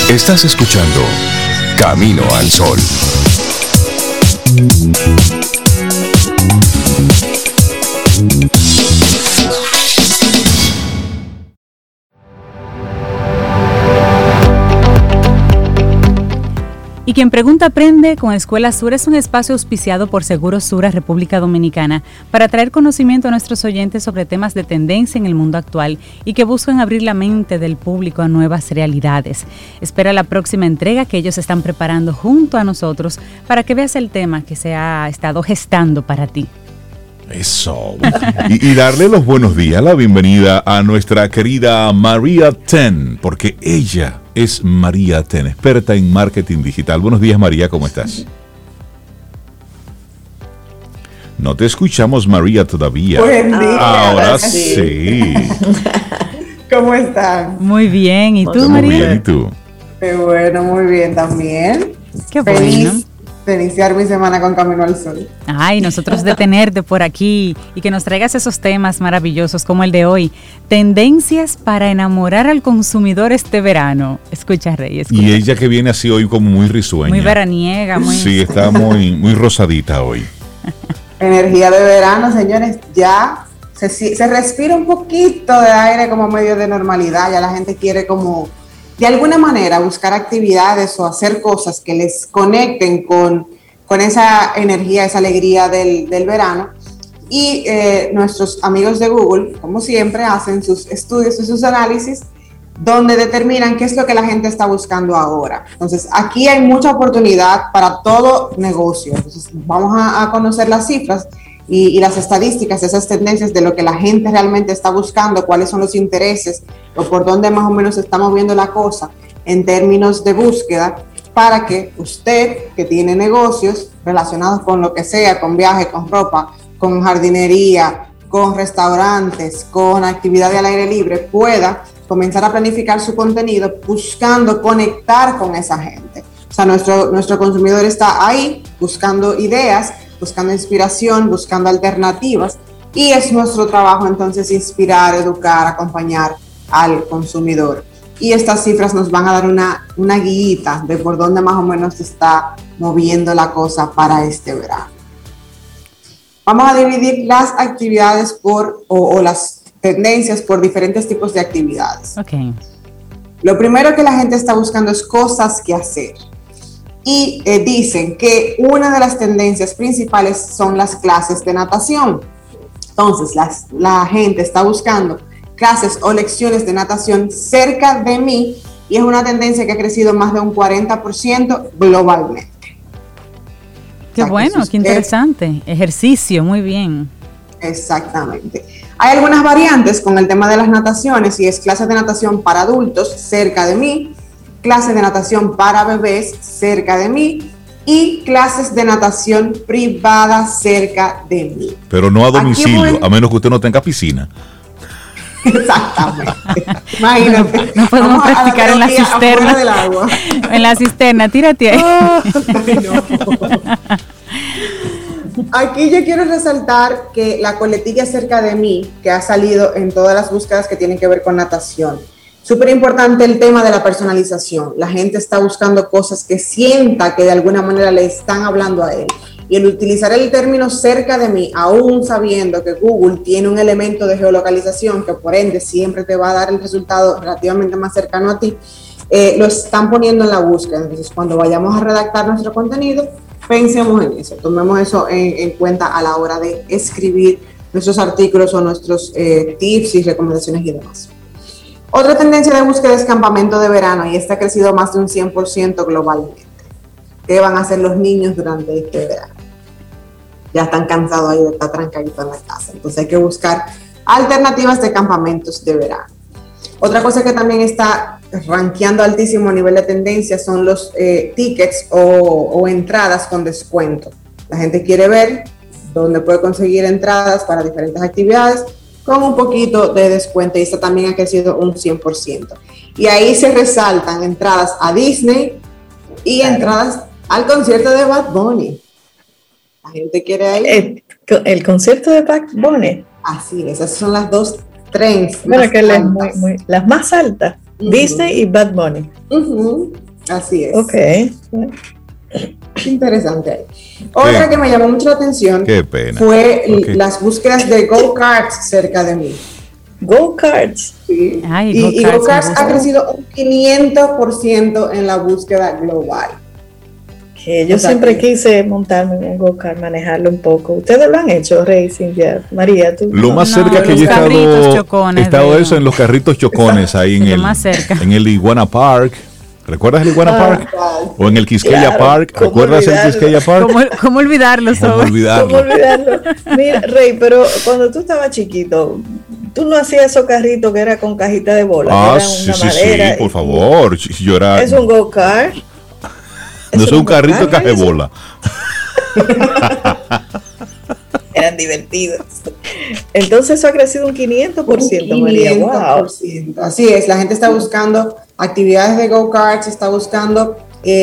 Estás escuchando Camino al Sol. Y quien pregunta aprende con Escuela Sur es un espacio auspiciado por Seguros Sura República Dominicana para traer conocimiento a nuestros oyentes sobre temas de tendencia en el mundo actual y que buscan abrir la mente del público a nuevas realidades. Espera la próxima entrega que ellos están preparando junto a nosotros para que veas el tema que se ha estado gestando para ti. Eso. Y darle los buenos días, la bienvenida a nuestra querida María Ten, porque ella es María Ten, experta en marketing digital. Buenos días, María, ¿cómo estás? No te escuchamos, María, todavía. Buen día. Ahora sí. ¿Cómo están? Muy bien, ¿y tú, Muy María? bien, ¿y tú? Qué bueno, muy bien también. Qué Feliz bueno. de iniciar mi semana con Camino al Sol. Ay, nosotros de tenerte por aquí y que nos traigas esos temas maravillosos como el de hoy. Tendencias para enamorar al consumidor este verano. Escucha, Rey, escucha. Y ella que viene así hoy como muy risueña. Muy veraniega, muy... Sí, está muy rosadita hoy. Energía de verano, señores, ya se respira un poquito de aire como medio de normalidad, ya la gente quiere como de alguna manera buscar actividades o hacer cosas que les conecten con esa energía, esa alegría del verano. Y nuestros amigos de Google, como siempre, hacen sus estudios y sus análisis donde determinan qué es lo que la gente está buscando ahora. Entonces, aquí hay mucha oportunidad para todo negocio. Entonces, vamos a conocer las cifras y las estadísticas, esas tendencias de lo que la gente realmente está buscando, cuáles son los intereses o por dónde más o menos estamos viendo la cosa en términos de búsqueda, para que usted que tiene negocios relacionados con lo que sea, con viaje, con ropa, con jardinería, con restaurantes, con actividad al aire libre, pueda comenzar a planificar su contenido buscando conectar con esa gente. O sea, nuestro consumidor está ahí buscando ideas, buscando inspiración, buscando alternativas, y es nuestro trabajo entonces inspirar, educar, acompañar al consumidor. Y estas cifras nos van a dar una guíita de por dónde más o menos se está moviendo la cosa para este verano. Vamos a dividir las actividades o las tendencias por diferentes tipos de actividades. Ok. Lo primero que la gente está buscando es cosas que hacer. Y dicen que una de las tendencias principales son las clases de natación. Entonces, la gente está buscando clases o lecciones de natación cerca de mí, y es una tendencia que ha crecido más de un 40% globalmente. Qué bueno, qué interesante. Ejercicio, muy bien. Exactamente. Hay algunas variantes con el tema de las nataciones, y es clases de natación para adultos cerca de mí, clases de natación para bebés cerca de mí y clases de natación privada cerca de mí. Pero no a domicilio, a menos que usted no tenga piscina. Exactamente. Imagínate. No podemos practicar en la cisterna. Del agua. En la cisterna, tírate ahí. Ay, no. Aquí yo quiero resaltar que la coletilla cerca de mí, que ha salido en todas las búsquedas que tienen que ver con natación, súper importante el tema de la personalización. La gente está buscando cosas que sienta que de alguna manera le están hablando a él. Y el utilizar el término cerca de mí, aún sabiendo que Google tiene un elemento de geolocalización que por ende siempre te va a dar el resultado relativamente más cercano a ti, lo están poniendo en la búsqueda. Entonces, cuando vayamos a redactar nuestro contenido, pensemos en eso, tomemos eso en cuenta a la hora de escribir nuestros artículos o nuestros tips y recomendaciones y demás. Otra tendencia de búsqueda es campamento de verano, y esta ha crecido más de un 100% globalmente. ¿Qué van a hacer los niños durante este verano? Ya están cansados ahí de estar trancaditos en la casa, entonces hay que buscar alternativas de campamentos de verano. Otra cosa que también está rankeando altísimo a nivel de tendencia son los tickets o entradas con descuento. La gente quiere ver dónde puede conseguir entradas para diferentes actividades con un poquito de descuento, y esta también ha crecido un 100%. Y ahí se resaltan entradas a Disney y entradas al concierto de Bad Bunny. La gente quiere ir. El concierto de Bad Bunny. Así es, esas son las dos trends. Bueno, que las más altas. Disney y Bad Bunny. Así es. Ok. Interesante. Otra que me llamó mucho la atención fue las búsquedas de go-karts cerca de mí. Go-karts. Sí. Ay, y go-karts ha crecido un 500% en la búsqueda global. Yo siempre quise montarme en un go-kart, manejarlo un poco. ¿Ustedes lo han hecho, Rey, Cintia? María, ¿tú? Lo más cerca que yo he estado eso en los carritos chocones, ahí en el Iguana Park. ¿Recuerdas el Iguana Park? O en el Quisqueya Park. ¿Recuerdas el Quisqueya Park? ¿Cómo olvidarlo? ¿Cómo olvidarlo? Mira, Rey, pero cuando tú estabas chiquito, tú no hacías esos carritos que era con cajita de bola. Sí, por favor. Yo era... ¿Es un go-kart? No es un carrito de caja de bola. Eran divertidos. Entonces eso ha crecido un 500%, María. Wow. Así es, la gente está buscando actividades de go-karts, está buscando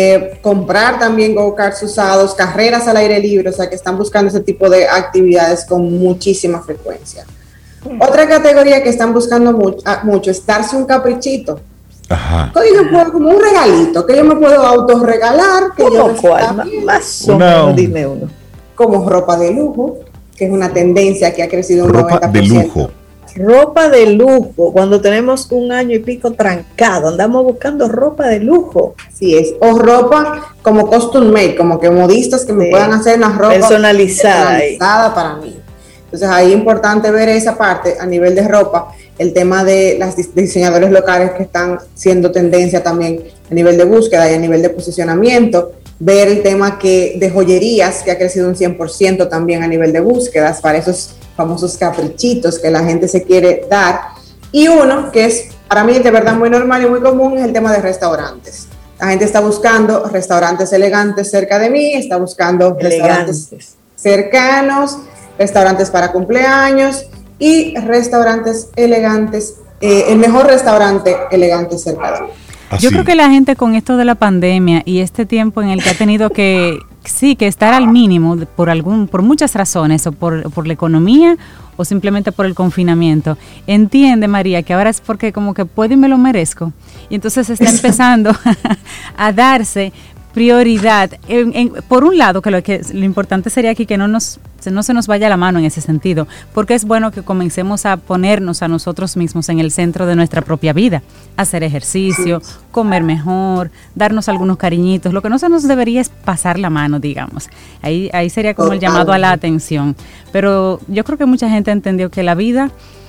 comprar también go-karts usados, carreras al aire libre, o sea que están buscando ese tipo de actividades con muchísima frecuencia. Otra categoría que están buscando mucho es darse un caprichito. Ajá. Yo puedo, como un regalito, que yo me puedo autorregalar. ¿Cuál? Más o menos, dime uno. Como ropa de lujo, que es una tendencia que ha crecido un 90%. Ropa de lujo. Ropa de lujo, cuando tenemos un año y pico trancado, andamos buscando ropa de lujo. Así es, o ropa como custom made, como que modistas que me puedan hacer una ropa personalizada para mí. Entonces ahí es importante ver esa parte a nivel de ropa, el tema de los diseñadores locales que están siendo tendencia también a nivel de búsqueda y a nivel de posicionamiento, ver el tema de joyerías que ha crecido un 100% también a nivel de búsquedas para esos famosos caprichitos que la gente se quiere dar. Y uno que es para mí de verdad muy normal y muy común es el tema de restaurantes. La gente está buscando restaurantes elegantes cerca de mí, está buscando restaurantes cercanos, restaurantes para cumpleaños y restaurantes elegantes, el mejor restaurante elegante cerca de mí. Yo creo que la gente con esto de la pandemia y este tiempo en el que ha tenido que estar al mínimo por muchas razones, o por la economía o simplemente por el confinamiento, entiende, María, que ahora es porque como que puedo y me lo merezco. Y entonces está empezando a darse prioridad. Por un lado, que lo importante sería aquí que no se nos vaya la mano en ese sentido, porque es bueno que comencemos a ponernos a nosotros mismos en el centro de nuestra propia vida, hacer ejercicio, comer mejor, darnos algunos cariñitos. Lo que no se nos debería es pasar la mano, digamos. Ahí sería como el llamado a la atención. Pero yo creo que mucha gente entendió que la vida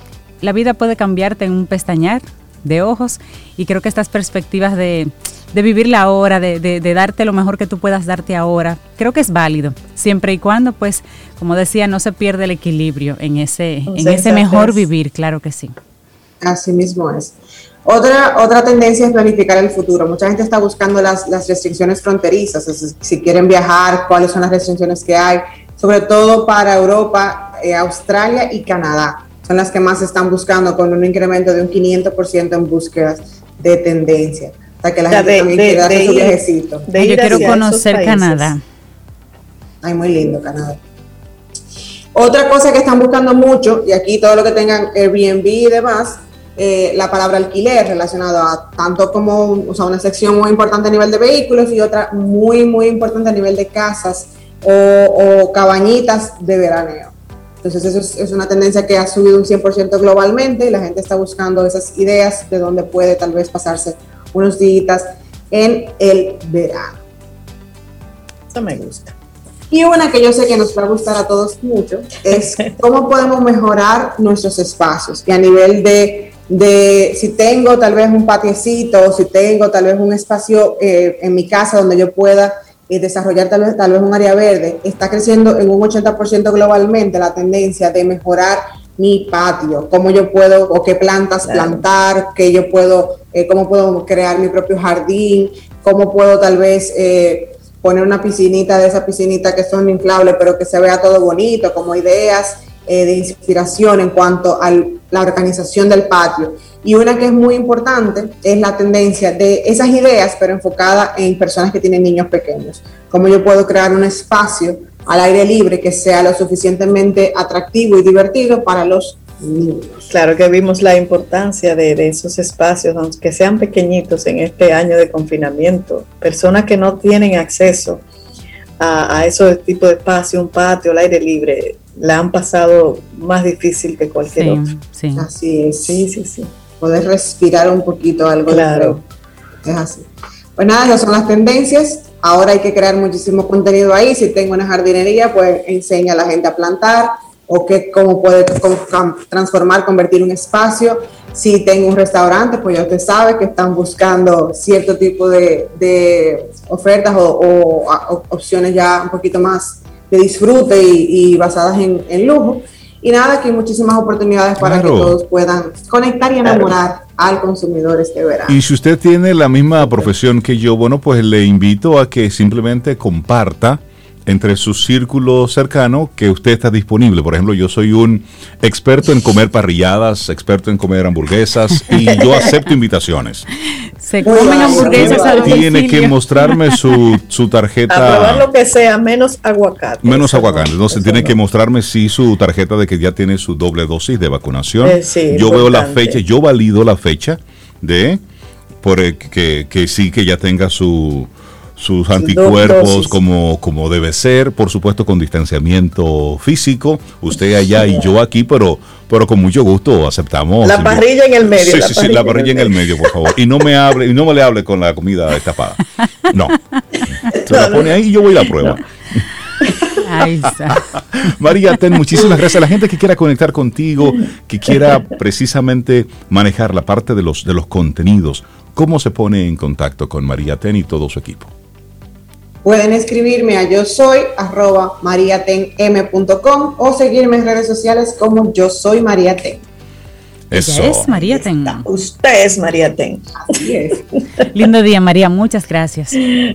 puede cambiarte en un pestañear de ojos, y creo que estas perspectivas de vivir la hora, de darte lo mejor que tú puedas darte ahora, creo que es válido, siempre y cuando, pues, como decía, no se pierde el equilibrio en ese mejor vivir, claro que sí. Así mismo es. Otra tendencia es planificar el futuro. Mucha gente está buscando las restricciones fronterizas, si quieren viajar, cuáles son las restricciones que hay, sobre todo para Europa, Australia y Canadá. Son las que más están buscando, con un incremento de un 500% en búsquedas de tendencia. O sea, que la gente también quiere darse su viajecito. Yo quiero conocer Canadá. Ay, muy lindo Canadá. Otra cosa que están buscando mucho, y aquí todo lo que tengan Airbnb y demás, la palabra alquiler relacionado a tanto como una sección muy importante a nivel de vehículos y otra muy, muy importante a nivel de casas o cabañitas de veraneo. Entonces eso es una tendencia que ha subido un 100% globalmente y la gente está buscando esas ideas de dónde puede tal vez pasarse unos días en el verano. Eso me gusta. Y una que yo sé que nos va a gustar a todos mucho es cómo podemos mejorar nuestros espacios. Y a nivel de si tengo tal vez un patiecito o si tengo tal vez un espacio en mi casa donde yo pueda desarrollar tal vez un área verde, está creciendo en un 80% globalmente la tendencia de mejorar mi patio, cómo yo puedo o qué plantas plantar, cómo puedo crear mi propio jardín, cómo puedo tal vez poner una piscinita de esa piscinita que son inflables pero que se vea todo bonito, como ideas de inspiración en cuanto a la organización del patio. Y una que es muy importante es la tendencia de esas ideas, pero enfocada en personas que tienen niños pequeños. Cómo yo puedo crear un espacio al aire libre que sea lo suficientemente atractivo y divertido para los niños. Claro que vimos la importancia de esos espacios, aunque sean pequeñitos en este año de confinamiento. Personas que no tienen acceso a esos tipos de espacios, un patio, el aire libre, la han pasado más difícil que cualquier otro. Sí. Así es. Sí. Poder respirar un poquito algo. Claro. Es así. Pues nada, esas son las tendencias. Ahora hay que crear muchísimo contenido ahí. Si tengo una jardinería, pues enseña a la gente a plantar o cómo puede transformar, convertir un espacio. Si tengo un restaurante, pues ya usted sabe que están buscando cierto tipo de ofertas o opciones ya un poquito más de disfrute y basadas en lujo. Y nada, que hay muchísimas oportunidades para que todos puedan conectar y enamorar al consumidor este verano. Y si usted tiene la misma profesión que yo, bueno, pues le invito a que simplemente comparta entre su círculo cercano que usted está disponible. Por ejemplo, yo soy un experto en comer parrilladas, experto en comer hamburguesas y yo acepto invitaciones. Se comen hamburguesas al domicilio. Tiene que mostrarme su tarjeta. A probar lo que sea, menos aguacate. Menos aguacate. Entonces tiene que mostrarme su tarjeta de que ya tiene su doble dosis de vacunación. Sí, yo veo la fecha, yo valido la fecha de que sí, que ya tenga sus anticuerpos como debe ser, por supuesto con distanciamiento físico, usted allá y yo aquí, pero con mucho gusto aceptamos. La parrilla en el medio. Sí, la parrilla en el medio, por favor. Y no me le hable con la comida destapada. No. Se la pone ahí y yo voy a la prueba. Ahí está. María Ten, muchísimas gracias. La gente que quiera conectar contigo, que quiera precisamente manejar la parte de los contenidos, ¿cómo se pone en contacto con María Ten y todo su equipo? Pueden escribirme a yosoy@mariatenm.com o seguirme en redes sociales como Yo Soy María Ten. Eso. Ella es María Ten. Usted es María Ten. Así es. Lindo día, María. Muchas gracias.